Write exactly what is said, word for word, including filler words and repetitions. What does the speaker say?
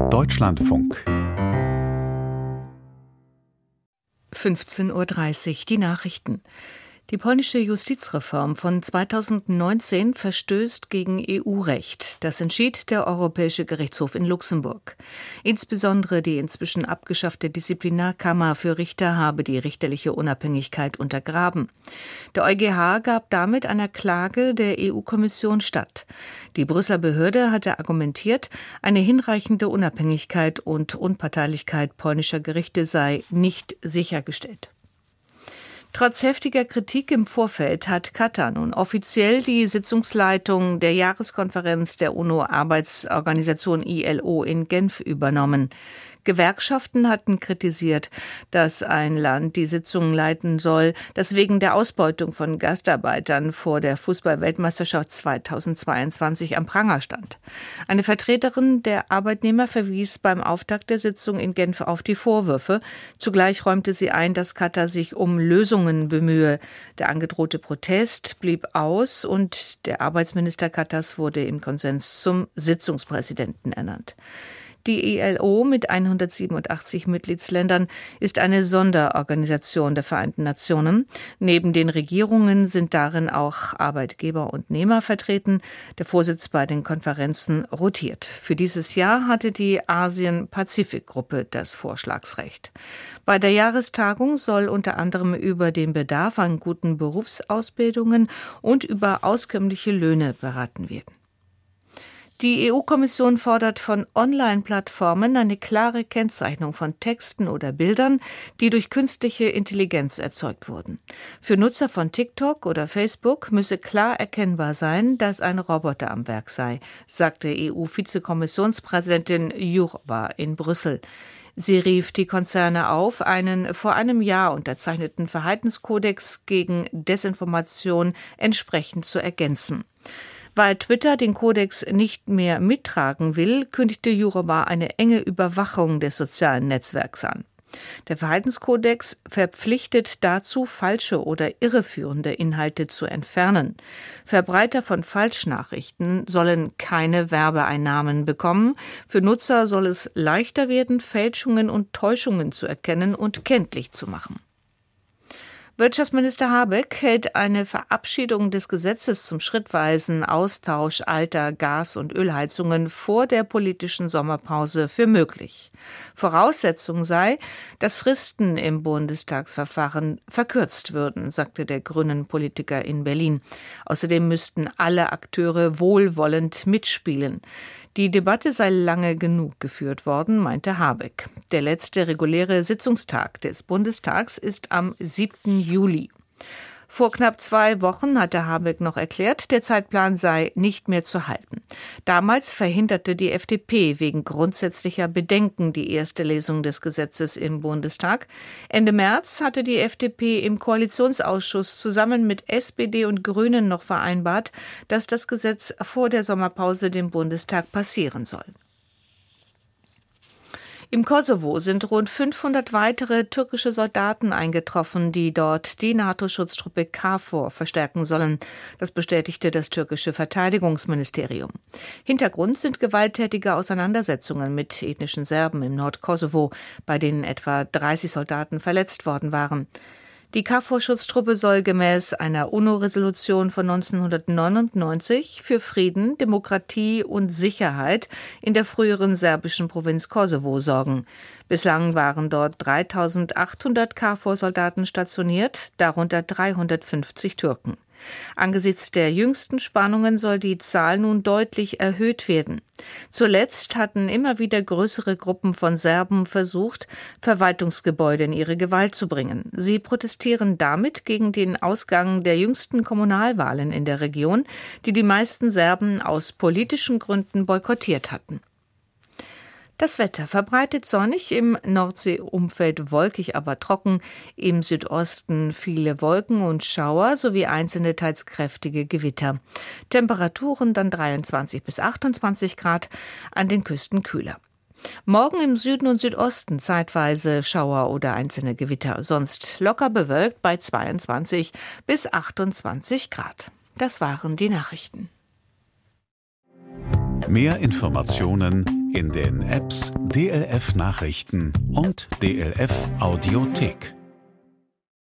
Deutschlandfunk. fünfzehn Uhr dreißig, die Nachrichten. Die polnische Justizreform von zweitausendneunzehn verstößt gegen E U-Recht. Das entschied der Europäische Gerichtshof in Luxemburg. Insbesondere die inzwischen abgeschaffte Disziplinarkammer für Richter habe die richterliche Unabhängigkeit untergraben. Der EuGH gab damit einer Klage der E U-Kommission statt. Die Brüsseler Behörde hatte argumentiert, eine hinreichende Unabhängigkeit und Unparteilichkeit polnischer Gerichte sei nicht sichergestellt. Trotz heftiger Kritik im Vorfeld hat Katar nun offiziell die Sitzungsleitung der Jahreskonferenz der UNO-Arbeitsorganisation I L O in Genf übernommen. Gewerkschaften hatten kritisiert, dass ein Land die Sitzungen leiten soll, das wegen der Ausbeutung von Gastarbeitern vor der Fußball-Weltmeisterschaft zweitausendzweiundzwanzig am Pranger stand. Eine Vertreterin der Arbeitnehmer verwies beim Auftakt der Sitzung in Genf auf die Vorwürfe. Zugleich räumte sie ein, dass Katar sich um Lösungen bemühe. Der angedrohte Protest blieb aus und der Arbeitsminister Katars wurde im Konsens zum Sitzungspräsidenten ernannt. Die I L O mit hundertsiebenundachtzig Mitgliedsländern ist eine Sonderorganisation der Vereinten Nationen. Neben den Regierungen sind darin auch Arbeitgeber und Nehmer vertreten. Der Vorsitz bei den Konferenzen rotiert. Für dieses Jahr hatte die Asien-Pazifik-Gruppe das Vorschlagsrecht. Bei der Jahrestagung soll unter anderem über den Bedarf an guten Berufsausbildungen und über auskömmliche Löhne beraten werden. Die E U-Kommission fordert von Online-Plattformen eine klare Kennzeichnung von Texten oder Bildern, die durch künstliche Intelligenz erzeugt wurden. Für Nutzer von TikTok oder Facebook müsse klar erkennbar sein, dass ein Roboter am Werk sei, sagte E U-Vizekommissionspräsidentin Jourová in Brüssel. Sie rief die Konzerne auf, einen vor einem Jahr unterzeichneten Verhaltenskodex gegen Desinformation entsprechend zu ergänzen. Weil Twitter den Kodex nicht mehr mittragen will, kündigte Jourová eine enge Überwachung des sozialen Netzwerks an. Der Verhaltenskodex verpflichtet dazu, falsche oder irreführende Inhalte zu entfernen. Verbreiter von Falschnachrichten sollen keine Werbeeinnahmen bekommen. Für Nutzer soll es leichter werden, Fälschungen und Täuschungen zu erkennen und kenntlich zu machen. Wirtschaftsminister Habeck hält eine Verabschiedung des Gesetzes zum schrittweisen Austausch alter Gas- und Ölheizungen vor der politischen Sommerpause für möglich. Voraussetzung sei, dass Fristen im Bundestagsverfahren verkürzt würden, sagte der grünen Politiker in Berlin. Außerdem müssten alle Akteure wohlwollend mitspielen. Die Debatte sei lange genug geführt worden, meinte Habeck. Der letzte reguläre Sitzungstag des Bundestags ist am siebten Juli. Vor knapp zwei Wochen hatte Habeck noch erklärt, der Zeitplan sei nicht mehr zu halten. Damals verhinderte die F D P wegen grundsätzlicher Bedenken die erste Lesung des Gesetzes im Bundestag. Ende März hatte die F D P im Koalitionsausschuss zusammen mit S P D und Grünen noch vereinbart, dass das Gesetz vor der Sommerpause dem Bundestag passieren soll. Im Kosovo sind rund fünfhundert weitere türkische Soldaten eingetroffen, die dort die NATO-Schutztruppe KFOR verstärken sollen. Das bestätigte das türkische Verteidigungsministerium. Hintergrund sind gewalttätige Auseinandersetzungen mit ethnischen Serben im Nordkosovo, bei denen etwa dreißig Soldaten verletzt worden waren. Die KFOR-Schutztruppe soll gemäß einer UNO-Resolution von neunzehnhundertneunundneunzig für Frieden, Demokratie und Sicherheit in der früheren serbischen Provinz Kosovo sorgen. Bislang waren dort dreitausendachthundert KFOR-Soldaten stationiert, darunter dreihundertfünfzig Türken. Angesichts der jüngsten Spannungen soll die Zahl nun deutlich erhöht werden. Zuletzt hatten immer wieder größere Gruppen von Serben versucht, Verwaltungsgebäude in ihre Gewalt zu bringen. Sie protestieren damit gegen den Ausgang der jüngsten Kommunalwahlen in der Region, die die meisten Serben aus politischen Gründen boykottiert hatten. Das Wetter verbreitet sonnig, im Nordseeumfeld wolkig, aber trocken, im Südosten viele Wolken und Schauer sowie einzelne teils kräftige Gewitter. Temperaturen dann dreiundzwanzig bis achtundzwanzig Grad, an den Küsten kühler. Morgen im Süden und Südosten zeitweise Schauer oder einzelne Gewitter, sonst locker bewölkt bei zweiundzwanzig bis achtundzwanzig Grad. Das waren die Nachrichten. Mehr Informationen in den Apps D L F Nachrichten und D L F Audiothek.